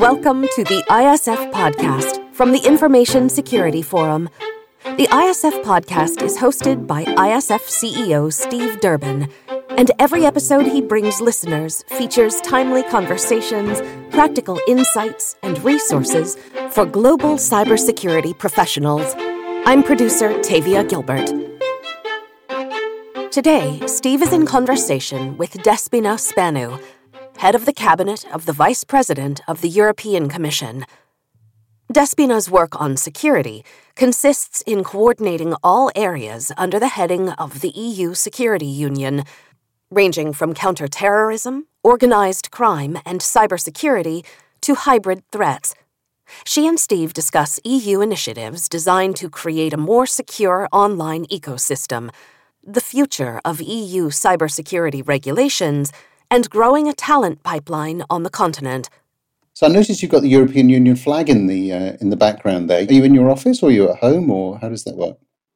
Welcome to the ISF Podcast from the Information Security Forum. The ISF Podcast is hosted by ISF CEO Steve Durbin, and every episode he brings listeners features timely conversations, practical insights, and resources for global cybersecurity professionals. I'm producer Tavia Gilbert. Today, Steve is in conversation with Despina Spanu, head of the cabinet of the Vice President of the European Commission. Despina's work on security consists in coordinating all areas under the heading of the EU Security Union, ranging from counter-terrorism, organized crime, and cybersecurity to hybrid threats. She and Steve discuss EU initiatives designed to create a more secure online ecosystem, the future of EU cybersecurity regulations, and growing a talent pipeline on the continent. So I noticed you've got the European Union flag in the background there. Are you in your office or are you at home, or how does that work?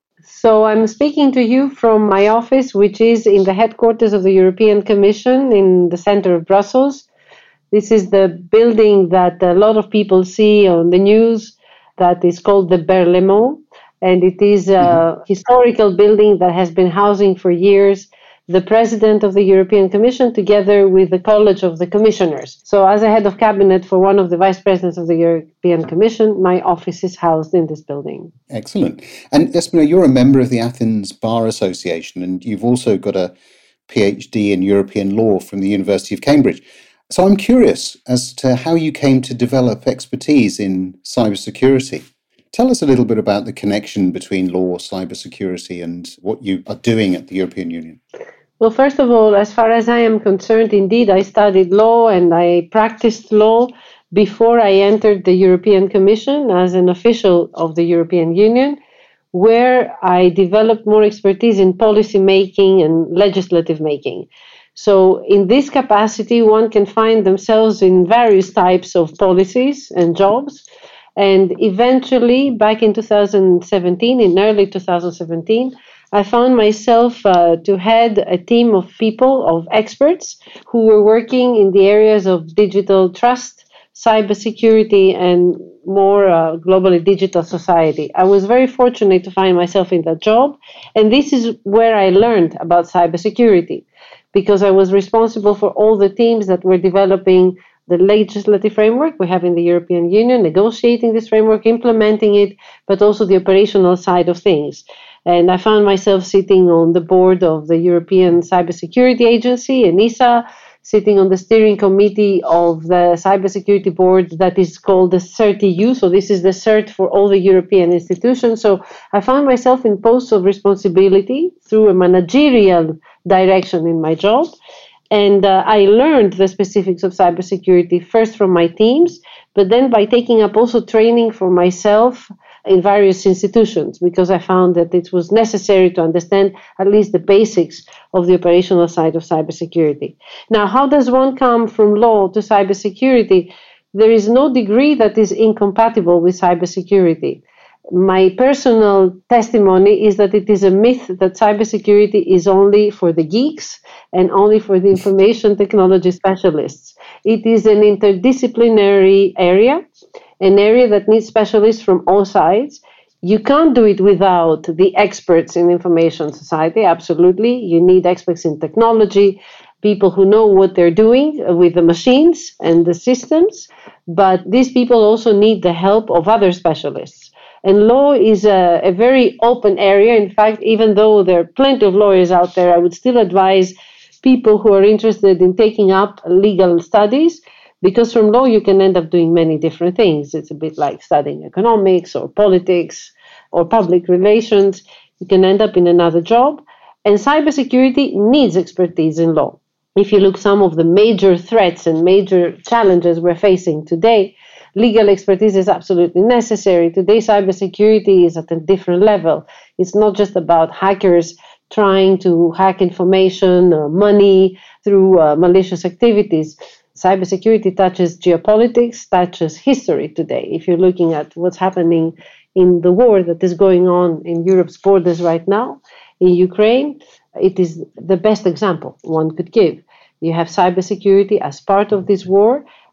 So I'm speaking to you from my office, which is in the headquarters of the European Commission in the center of Brussels. This is the building that a lot of people see on the news that is called the Berlaymont. And it is a historical building that has been housing for years the President of the European Commission together with the College of the Commissioners. So as a head of cabinet for one of the Vice Presidents of the European Commission, my office is housed in this building. Excellent. And Despina, you're a member of the Athens Bar Association, and you've also got a PhD in European law from the University of Cambridge. So I'm curious as to how you came to develop expertise in cybersecurity. Tell us a little bit about the connection between law, cybersecurity, and what you are doing at the European Union. Well, first of all, as far as I am concerned, indeed, I studied law and I practiced law before I entered the European Commission as an official of the European Union, where I developed more expertise in policy making and legislative making. So in this capacity, one can find themselves in various types of policies and jobs. And eventually, back in 2017, in early 2017, I found myself to head a team of people, of experts, who were working in the areas of digital trust, cybersecurity, and more globally digital society. I was very fortunate to find myself in that job, and this is where I learned about cybersecurity, because I was responsible for all the teams that were developing the legislative framework we have in the European Union, negotiating this framework, implementing it, but also the operational side of things. And I found myself sitting on the board of the European Cybersecurity Agency, ENISA, sitting on the steering committee of the cybersecurity board that is called the CERT-EU. So this is the CERT for all the European institutions. So I found myself in posts of responsibility through a managerial direction in my job. And I learned the specifics of cybersecurity first from my teams, but then by taking up also training for myself in various institutions, because I found that it was necessary to understand at least the basics of the operational side of cybersecurity. Now, how does one come from law to cybersecurity? There is no degree that is incompatible with cybersecurity. My personal testimony is that it is a myth that cybersecurity is only for the geeks and only for the information technology specialists. It is an interdisciplinary area, an area that needs specialists from all sides. You can't do it without the experts in information society, absolutely. You need experts in technology, people who know what they're doing with the machines and the systems, but these people also need the help of other specialists. And law is a very open area. In fact, even though there are plenty of lawyers out there, I would still advise people who are interested in taking up legal studies, because from law you can end up doing many different things. It's a bit like studying economics or politics or public relations. You can end up in another job. And cybersecurity needs expertise in law. If you look some of the major threats and major challenges we're facing today, legal expertise is absolutely necessary. Today, cybersecurity is at a different level. It's not just about hackers trying to hack information or money through malicious activities. Cybersecurity touches geopolitics, touches history today. If you're looking at what's happening in the war that is going on in Europe's borders right now, in Ukraine, it is the best example one could give. You have cybersecurity as part of this war,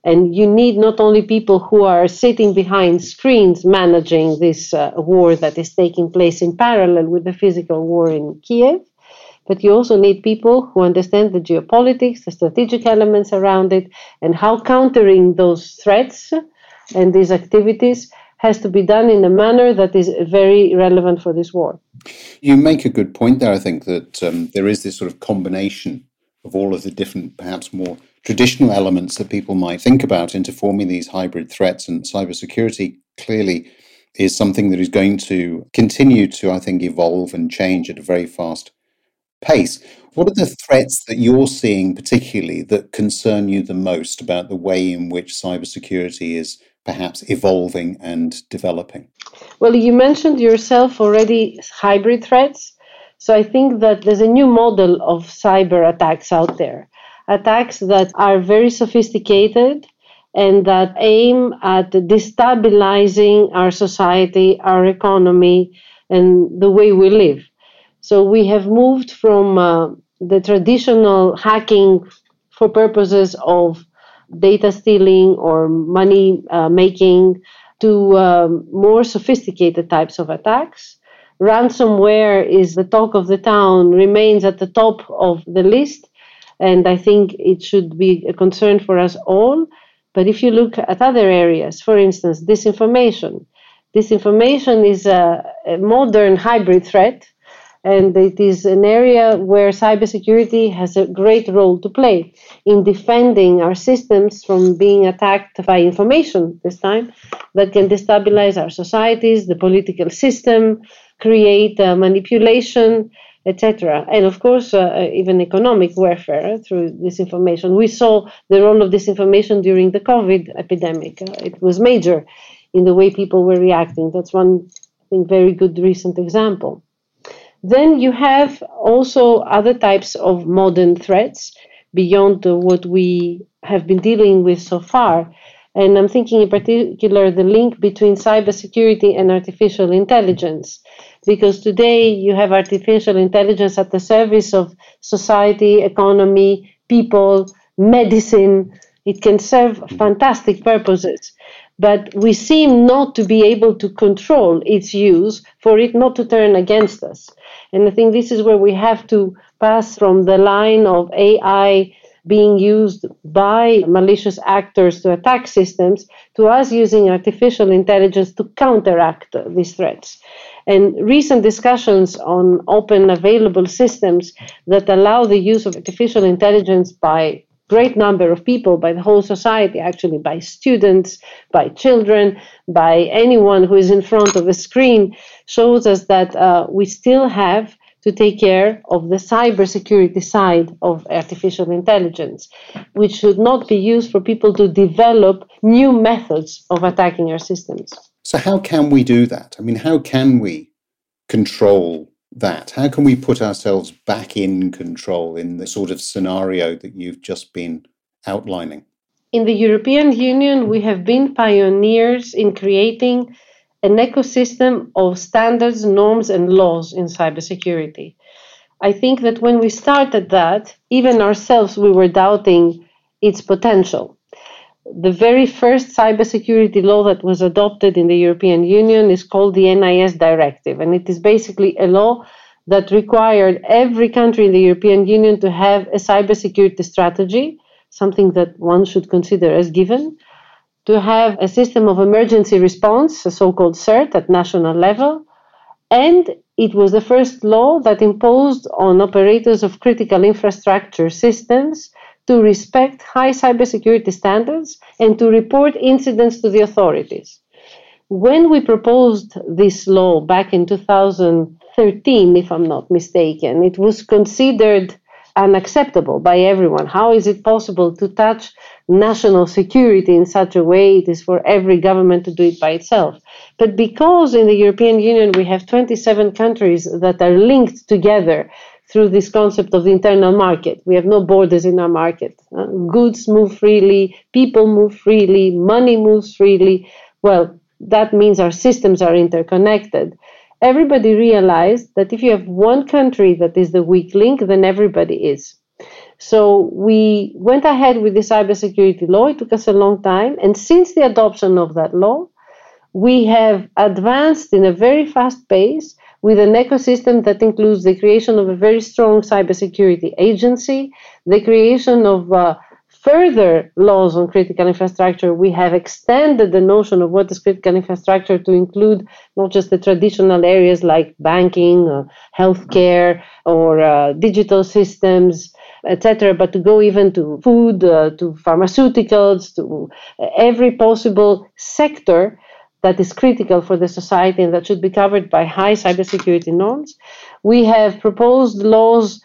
And you need not only people who are sitting behind screens managing this war that is taking place in parallel with the physical war in Kiev, but you also need people who understand the geopolitics, the strategic elements around it, and how countering those threats and these activities has to be done in a manner that is very relevant for this war. You make a good point there, I think, that there is this sort of combination of all of the different, perhaps more traditional elements that people might think about into forming these hybrid threats, and cybersecurity clearly is something that is going to continue to, I think, evolve and change at a very fast pace. What are the threats that you're seeing particularly that concern you the most about the way in which cybersecurity is perhaps evolving and developing? Well, you mentioned yourself already hybrid threats. So I think that there's a new model of cyber attacks out there, attacks that are very sophisticated and that aim at destabilizing our society, our economy, and the way we live. So we have moved from the traditional hacking for purposes of data stealing or money making to more sophisticated types of attacks. Ransomware is the talk of the town, remains at the top of the list, and I think it should be a concern for us all. But if you look at other areas, for instance, disinformation is a modern hybrid threat, and it is an area where cybersecurity has a great role to play in defending our systems from being attacked by information this time that can destabilize our societies, the political system, create manipulation, etc. And of course, even economic warfare through disinformation. We saw the role of disinformation during the COVID epidemic. It was major in the way people were reacting. That's one, I think, very good recent example. Then you have also other types of modern threats beyond what we have been dealing with so far. And I'm thinking in particular the link between cybersecurity and artificial intelligence. Because today you have artificial intelligence at the service of society, economy, people, medicine. It can serve fantastic purposes. But we seem not to be able to control its use for it not to turn against us. And I think this is where we have to pass from the line of AI being used by malicious actors to attack systems to us using artificial intelligence to counteract these threats. And recent discussions on open available systems that allow the use of artificial intelligence by great number of people, by the whole society, actually by students, by children, by anyone who is in front of a screen, shows us that we still have to take care of the cybersecurity side of artificial intelligence, which should not be used for people to develop new methods of attacking our systems. So how can we do that? I mean, how can we control that? How can we put ourselves back in control in the sort of scenario that you've just been outlining? In the European Union, we have been pioneers in creating an ecosystem of standards, norms, and laws in cybersecurity. I think that when we started that, even ourselves, we were doubting its potential. The very first cybersecurity law that was adopted in the European Union is called the NIS Directive, and it is basically a law that required every country in the European Union to have a cybersecurity strategy, something that one should consider as given, to have a system of emergency response, a so-called CERT at national level, and it was the first law that imposed on operators of critical infrastructure systems to respect high cybersecurity standards and to report incidents to the authorities. When we proposed this law back in 2013, if I'm not mistaken, it was considered unacceptable by everyone. How is it possible to touch national security in such a way? It is for every government to do it by itself. But because in the European Union we have 27 countries that are linked together through this concept of the internal market. We have no borders in our market. Goods move freely, people move freely, money moves freely. Well, that means our systems are interconnected. Everybody realized that if you have one country that is the weak link, then everybody is. So we went ahead with the cybersecurity law. It took us a long time. And since the adoption of that law, we have advanced in a very fast pace with an ecosystem that includes the creation of a very strong cybersecurity agency, the creation of further laws on critical infrastructure. We have extended the notion of what is critical infrastructure to include not just the traditional areas like banking, healthcare, or digital systems, etc., but to go even to food, to pharmaceuticals, to every possible sector that is critical for the society and that should be covered by high cybersecurity norms. We have proposed laws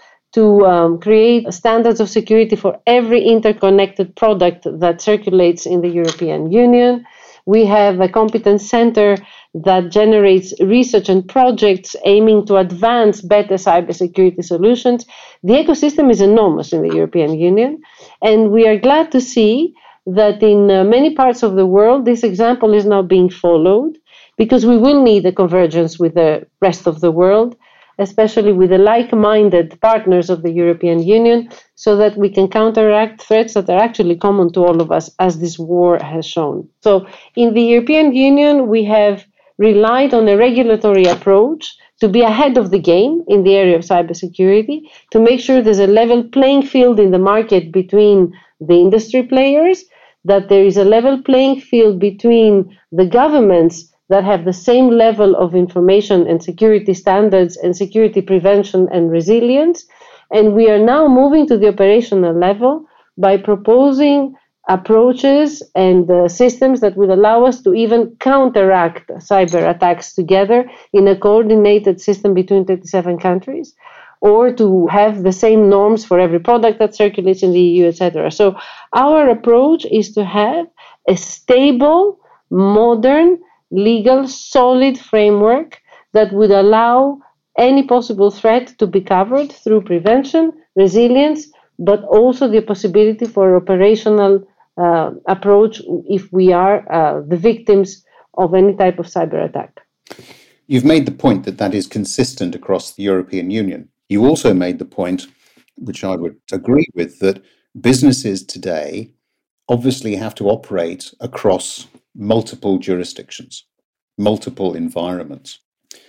to create standards of security for every interconnected product that circulates in the European Union. We have a competence center that generates research and projects aiming to advance better cybersecurity solutions. The ecosystem is enormous in the European Union, and we are glad to see that in many parts of the world, this example is now being followed, because we will need a convergence with the rest of the world, especially with the like-minded partners of the European Union, so that we can counteract threats that are actually common to all of us, as this war has shown. So in the European Union, we have relied on a regulatory approach to be ahead of the game in the area of cybersecurity, to make sure there's a level playing field in the market between the industry players, that there is a level playing field between the governments that have the same level of information and security standards and security prevention and resilience. And we are now moving to the operational level by proposing approaches and systems that will allow us to even counteract cyber attacks together in a coordinated system between 37 countries, or to have the same norms for every product that circulates in the EU, etc. So our approach is to have a stable, modern, legal, solid framework that would allow any possible threat to be covered through prevention, resilience, but also the possibility for operational approach if we are the victims of any type of cyber attack. You've made the point that that is consistent across the European Union. You also made the point, which I would agree with, that businesses today obviously have to operate across multiple jurisdictions, multiple environments.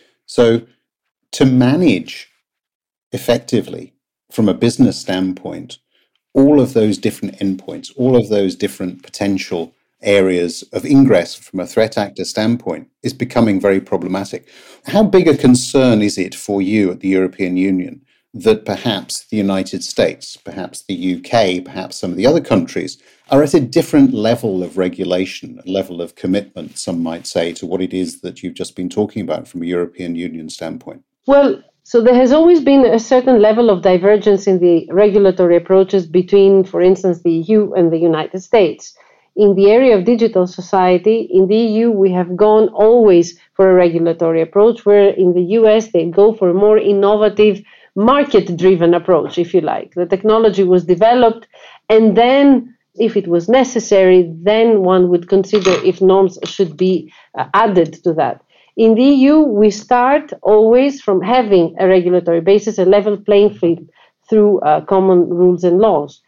So to manage effectively from a business standpoint, all of those different endpoints, all of those different potential areas of ingress from a threat actor standpoint is becoming very problematic. How big a concern is it for you at the European Union that perhaps the United States, perhaps the UK, perhaps some of the other countries are at a different level of regulation, a level of commitment, some might say, to what it is that you've just been talking about from a European Union standpoint? Well, so there has always been a certain level of divergence in the regulatory approaches between, for instance, the EU and the United States. In the area of digital society, in the EU, we have gone always for a regulatory approach, where in the US, they go for a more innovative, market-driven approach, if you like. The technology was developed, and then, if it was necessary, then one would consider if norms should be added to that. In the EU, we start always from having a regulatory basis, a level playing field through common rules and laws.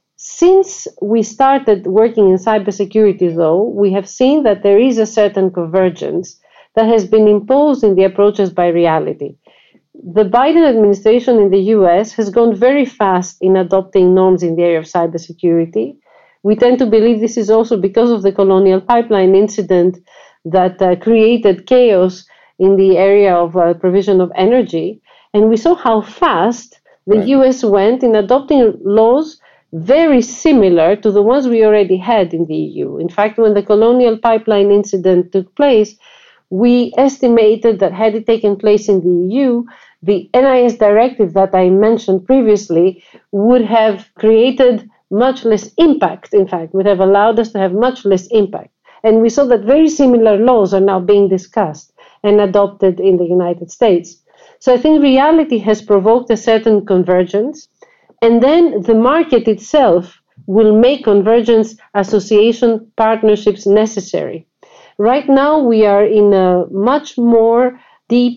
Since we started working in cybersecurity, though, we have seen that there is a certain convergence that has been imposed in the approaches by reality. The Biden administration in the US has gone very fast in adopting norms in the area of cybersecurity. We tend to believe this is also because of the Colonial Pipeline incident that created chaos in the area of provision of energy. And we saw how fast the US went in adopting laws very similar to the ones we already had in the EU. In fact, when the Colonial Pipeline incident took place, we estimated that had it taken place in the EU, the NIS directive that I mentioned previously would have created much less impact, in fact, would have allowed us to have much less impact. And we saw that very similar laws are now being discussed and adopted in the United States. So I think reality has provoked a certain convergence. And then the market itself will make convergence association partnerships necessary. Right now, we are in a much more deep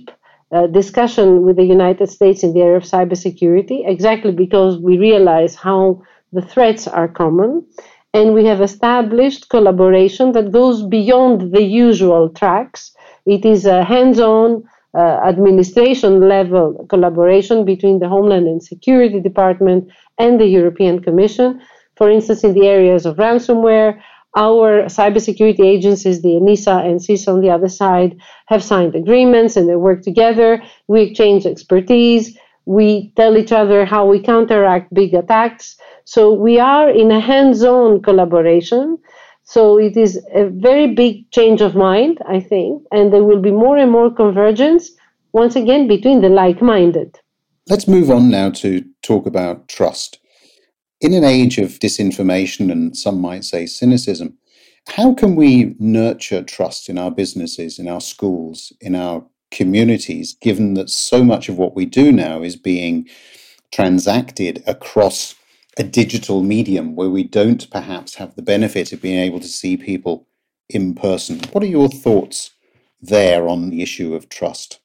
discussion with the United States in the area of cybersecurity, exactly because we realize how the threats are common. And we have established collaboration that goes beyond the usual tracks. It is a hands-on administration level collaboration between the Homeland and Security Department and the European Commission. For instance, in the areas of ransomware, our cybersecurity agencies, the ENISA and CISA on the other side, have signed agreements and they work together. We exchange expertise. We tell each other how we counteract big attacks. So we are in a hands-on collaboration. So it is a very big change of mind, I think, and there will be more and more convergence, once again, between the like-minded. Let's move on now to talk about trust. In an age of disinformation and some might say cynicism, how can we nurture trust in our businesses, in our schools, in our communities, given that so much of what we do now is being transacted across a digital medium where we don't perhaps have the benefit of being able to see people in person? What are your thoughts there on the issue of trust?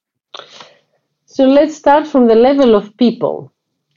So let's start from the level of people.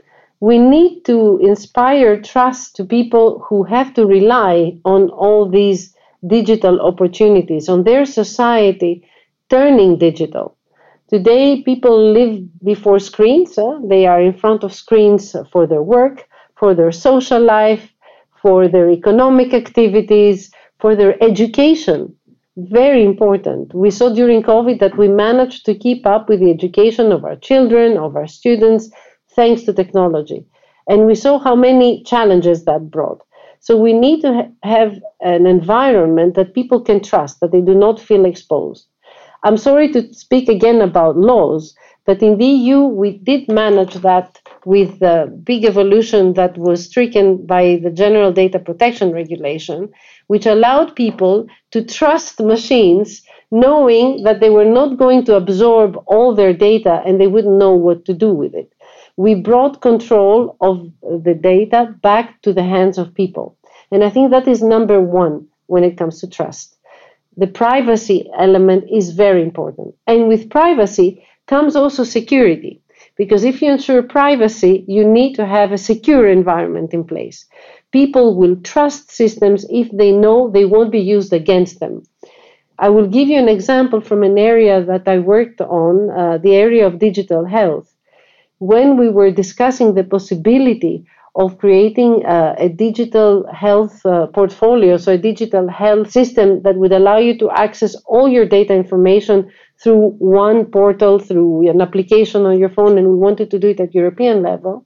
We need to inspire trust to people who have to rely on all these digital opportunities, on their society turning digital. Today, people live before screens. They are in front of screens for their work, for their social life, for their economic activities, for their education. Very important. We saw during COVID that we managed to keep up with the education of our children, of our students, thanks to technology. And we saw how many challenges that brought. So we need to have an environment that people can trust, that they do not feel exposed. I'm sorry to speak again about laws, but in the EU, we did manage that with the big evolution that was stricken by the General Data Protection Regulation, which allowed people to trust machines, knowing that they were not going to absorb all their data and they wouldn't know what to do with it. We brought control of the data back to the hands of people. And I think that is number one when it comes to trust. The privacy element is very important. And with privacy comes also security. Because if you ensure privacy, you need to have a secure environment in place. People will trust systems if they know they won't be used against them. I will give you an example from an area that I worked on, the area of digital health. When we were discussing the possibility of creating a digital health portfolio, so a digital health system that would allow you to access all your data information through one portal, through an application on your phone, and we wanted to do it at European level,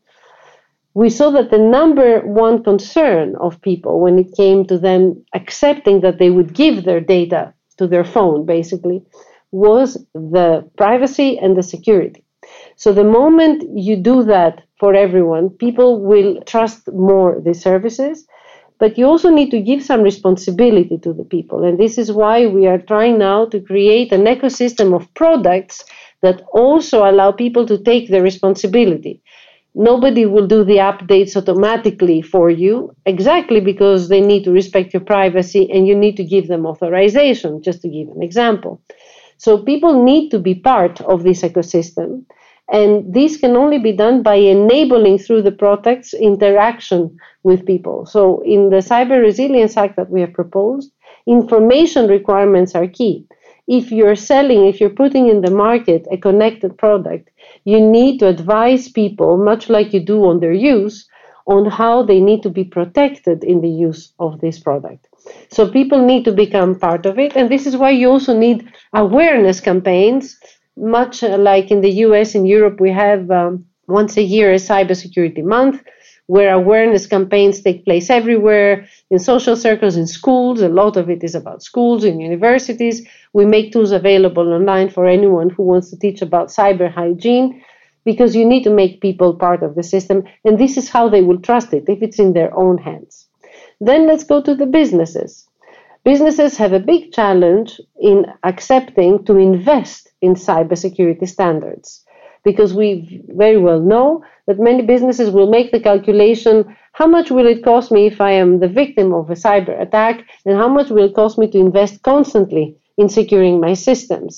we saw that the number one concern of people when it came to them accepting that they would give their data to their phone, basically, was the privacy and the security. So the moment you do that for everyone, people will trust more the services, but you also need to give some responsibility to the people. And this is why we are trying now to create an ecosystem of products that also allow people to take the responsibility. Nobody will do the updates automatically for you, exactly because they need to respect your privacy and you need to give them authorization, just to give an example. So people need to be part of this ecosystem. And this can only be done by enabling through the products interaction with people. So in the Cyber Resilience Act that we have proposed, information requirements are key. If you're putting in the market a connected product, you need to advise people, much like you do on their use, on how they need to be protected in the use of this product. So people need to become part of it. And this is why you also need awareness campaigns. Much like in the US and Europe, we have once a year a cybersecurity month where awareness campaigns take place everywhere, in social circles, in schools. A lot of it is about schools and universities. We make tools available online for anyone who wants to teach about cyber hygiene, because you need to make people part of the system. And this is how they will trust it, if it's in their own hands. Then let's go to the businesses. Businesses have a big challenge in accepting to invest in cybersecurity standards, because we very well know that many businesses will make the calculation, how much will it cost me if I am the victim of a cyber attack, and how much will it cost me to invest constantly in securing my systems?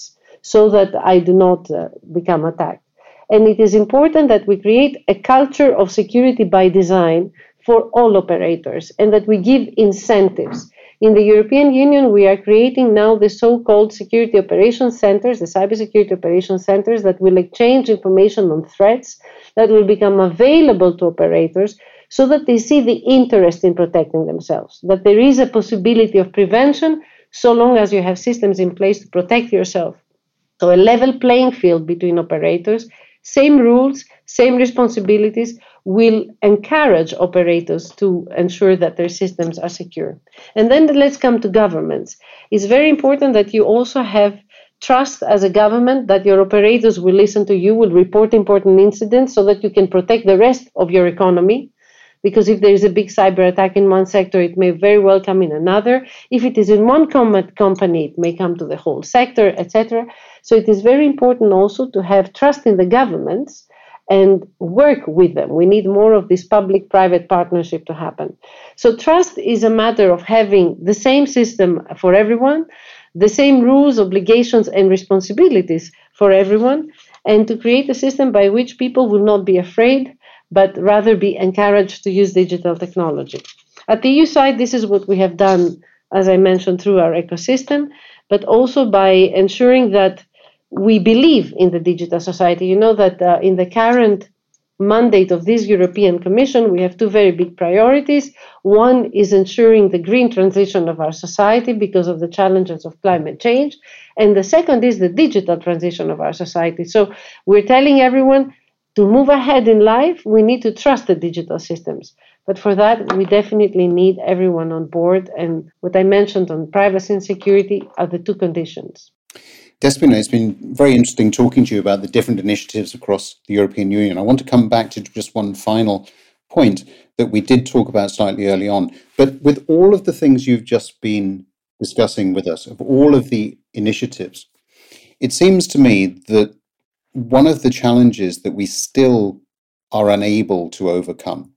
so that I do not become attacked. And it is important that we create a culture of security by design for all operators and that we give incentives. In the European Union, we are creating now the so-called security operations centers, the cybersecurity operations centers that will exchange information on threats that will become available to operators so that they see the interest in protecting themselves, that there is a possibility of prevention so long as you have systems in place to protect yourself. So a level playing field between operators, same rules, same responsibilities will encourage operators to ensure that their systems are secure. And then let's come to governments. It's very important that you also have trust as a government that your operators will listen to you, will report important incidents so that you can protect the rest of your economy. Because if there is a big cyber attack in one sector, it may very well come in another. If it is in one company, it may come to the whole sector, etc. So it is very important also to have trust in the governments and work with them. We need more of this public-private partnership to happen. So trust is a matter of having the same system for everyone, the same rules, obligations, and responsibilities for everyone, and to create a system by which people will not be afraid, but rather be encouraged to use digital technology. At the EU side, this is what we have done, as I mentioned, through our ecosystem, but also by ensuring that we believe in the digital society. You know that in the current mandate of this European Commission, we have two very big priorities. One is ensuring the green transition of our society because of the challenges of climate change. And the second is the digital transition of our society. So we're telling everyone, to move ahead in life, we need to trust the digital systems. But for that, we definitely need everyone on board. And what I mentioned on privacy and security are the two conditions. Despina, it's been very interesting talking to you about the different initiatives across the European Union. I want to come back to just one final point that we did talk about slightly early on. But with all of the things you've just been discussing with us, of all of the initiatives, it seems to me that one of the challenges that we still are unable to overcome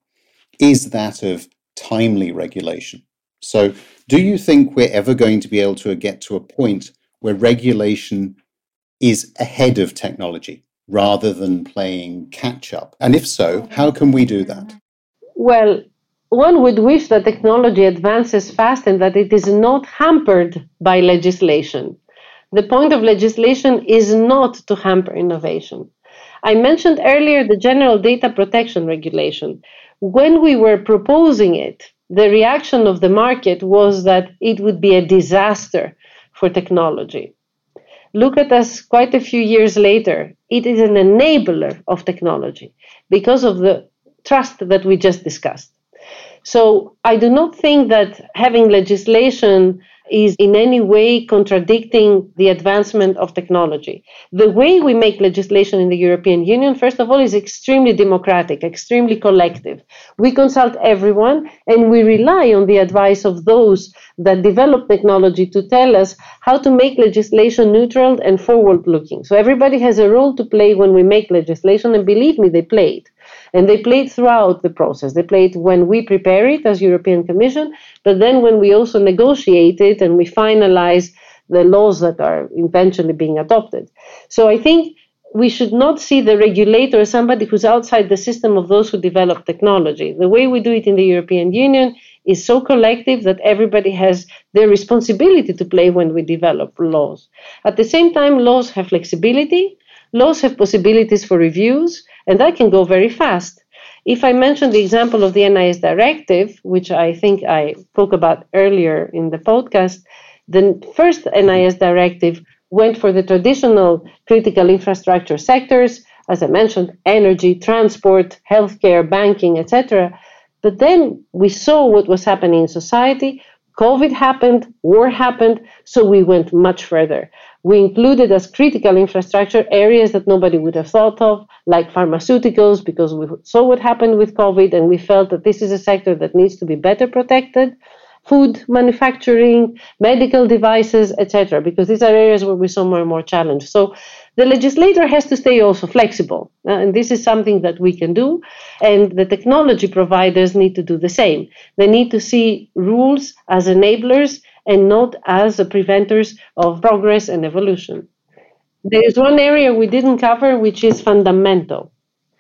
is that of timely regulation. So do you think we're ever going to be able to get to a point where regulation is ahead of technology rather than playing catch up? And if so, how can we do that? Well, one would wish that technology advances fast and that it is not hampered by legislation. The point of legislation is not to hamper innovation. I mentioned earlier the General Data Protection Regulation. When we were proposing it, the reaction of the market was that it would be a disaster for technology. Look at us quite a few years later. It is an enabler of technology because of the trust that we just discussed. So I do not think that having legislation is in any way contradicting the advancement of technology. The way we make legislation in the European Union, first of all, is extremely democratic, extremely collective. We consult everyone and we rely on the advice of those that develop technology to tell us how to make legislation neutral and forward-looking. So everybody has a role to play when we make legislation, and believe me, they play it. And they play it throughout the process. They play it when we prepare it as European Commission, but then when we also negotiate it and we finalize the laws that are eventually being adopted. So I think we should not see the regulator as somebody who's outside the system of those who develop technology. The way we do it in the European Union is so collective that everybody has their responsibility to play when we develop laws. At the same time, laws have flexibility, laws have possibilities for reviews, and that can go very fast. If I mention the example of the NIS directive, which I think I spoke about earlier in the podcast, the first NIS directive went for the traditional critical infrastructure sectors, as I mentioned, energy, transport, healthcare, banking, etc. But then we saw what was happening in society. COVID happened, war happened, so we went much further. We included as critical infrastructure areas that nobody would have thought of, like pharmaceuticals, because we saw what happened with COVID and we felt that this is a sector that needs to be better protected. Food manufacturing, medical devices, etc., because these are areas where we saw more and more challenge. So the legislator has to stay also flexible, and this is something that we can do, and the technology providers need to do the same. They need to see rules as enablers and not as preventers of progress and evolution. There is one area we didn't cover, which is fundamental,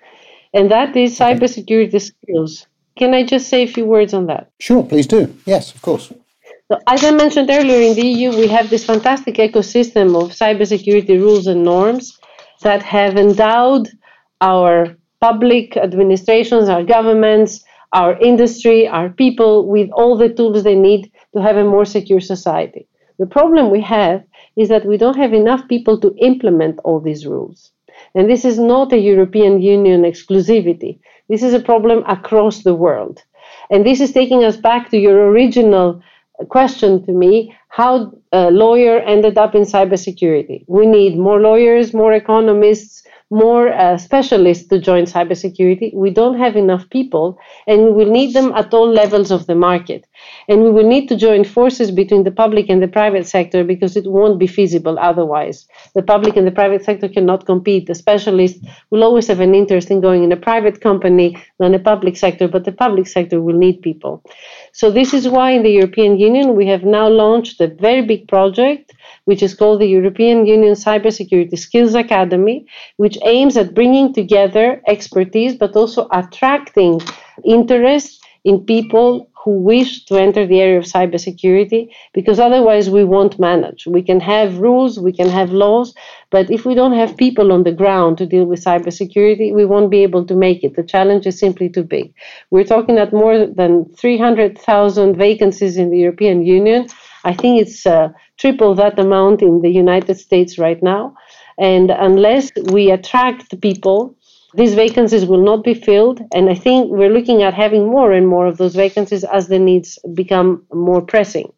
and that is Okay. cybersecurity skills. Can I just say a few words on that? Sure, please do. Yes, of course. So, as I mentioned earlier, in the EU, we have this fantastic ecosystem of cybersecurity rules and norms that have endowed our public administrations, our governments, our industry, our people with all the tools they need to have a more secure society. The problem we have is that we don't have enough people to implement all these rules. And this is not a European Union exclusivity. This is a problem across the world. And this is taking us back to your original question to me, how a lawyer ended up in cybersecurity. We need more lawyers, more economists, more specialists to join cybersecurity. We don't have enough people, and we will need them at all levels of the market. And we will need to join forces between the public and the private sector because it won't be feasible otherwise. The public and the private sector cannot compete. The specialists will always have an interest in going in a private company than a public sector, but the public sector will need people. So this is why in the European Union we have now launched a very big project which is called the European Union Cybersecurity Skills Academy, which aims at bringing together expertise but also attracting interest in people who wish to enter the area of cybersecurity, because otherwise we won't manage. We can have rules, we can have laws, but if we don't have people on the ground to deal with cybersecurity, we won't be able to make it. The challenge is simply too big. We're talking at more than 300,000 vacancies in the European Union. I think it's triple that amount in the United States right now. And unless we attract people, these vacancies will not be filled. And I think we're looking at having more and more of those vacancies as the needs become more pressing.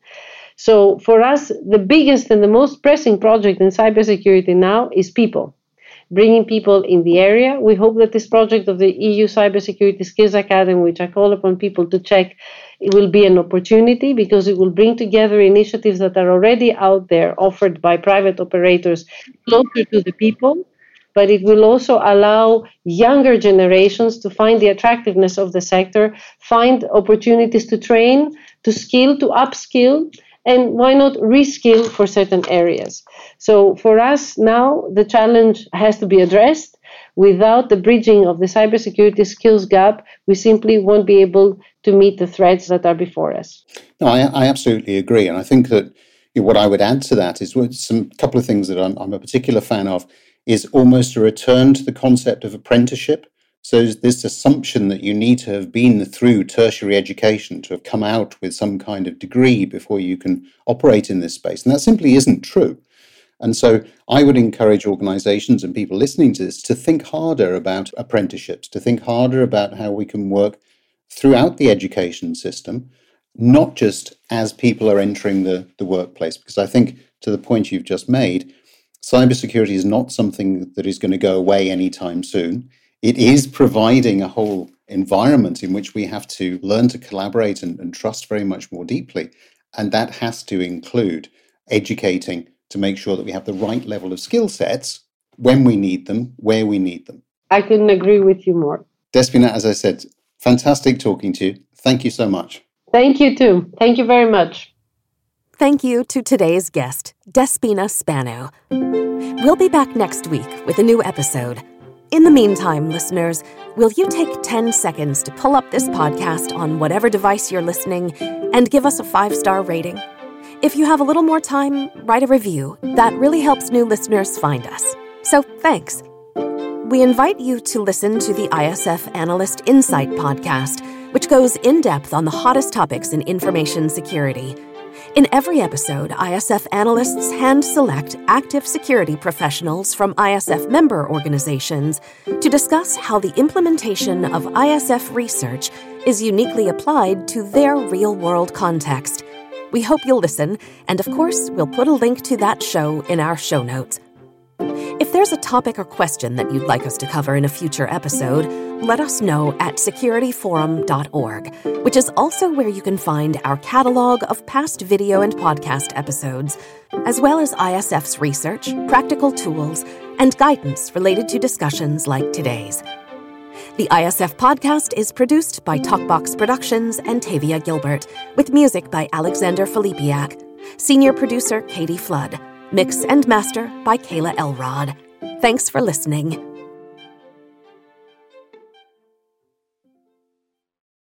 So for us, the biggest and the most pressing project in cybersecurity now is people. Bringing people in the area. We hope that this project of the EU Cybersecurity Skills Academy, which I call upon people to check, it will be an opportunity because it will bring together initiatives that are already out there offered by private operators closer to the people, but it will also allow younger generations to find the attractiveness of the sector, find opportunities to train, to skill, to upskill, and why not reskill for certain areas. So for us now, the challenge has to be addressed. Without the bridging of the cybersecurity skills gap, we simply won't be able to meet the threats that are before us. No, I absolutely agree. And I think that what I would add to that is some couple of things that I'm a particular fan of is almost a return to the concept of apprenticeship. So this assumption that you need to have been through tertiary education to have come out with some kind of degree before you can operate in this space. And that simply isn't true. And so I would encourage organizations and people listening to this to think harder about apprenticeships, to think harder about how we can work throughout the education system, not just as people are entering the workplace. Because I think, to the point you've just made, cybersecurity is not something that is going to go away anytime soon. It is providing a whole environment in which we have to learn to collaborate and trust very much more deeply. And that has to include educating to make sure that we have the right level of skill sets when we need them, where we need them. I couldn't agree with you more. Despina, as I said, fantastic talking to you. Thank you so much. Thank you too. Thank you very much. Thank you to today's guest, Despina Spano. We'll be back next week with a new episode. In the meantime, listeners, will you take 10 seconds to pull up this podcast on whatever device you're listening and give us a 5-star rating? If you have a little more time, write a review. That really helps new listeners find us. So thanks. We invite you to listen to the ISF Analyst Insight podcast, which goes in-depth on the hottest topics in information security. In every episode, ISF analysts hand-select active security professionals from ISF member organizations to discuss how the implementation of ISF research is uniquely applied to their real-world context. We hope you'll listen, and of course, we'll put a link to that show in our show notes. If there's a topic or question that you'd like us to cover in a future episode, let us know at securityforum.org, which is also where you can find our catalog of past video and podcast episodes, as well as ISF's research, practical tools, and guidance related to discussions like today's. The ISF podcast is produced by Talkbox Productions and Tavia Gilbert, with music by Alexander Filipiak, senior producer Katie Flood. Mix and master by Kayla Elrod. Thanks for listening.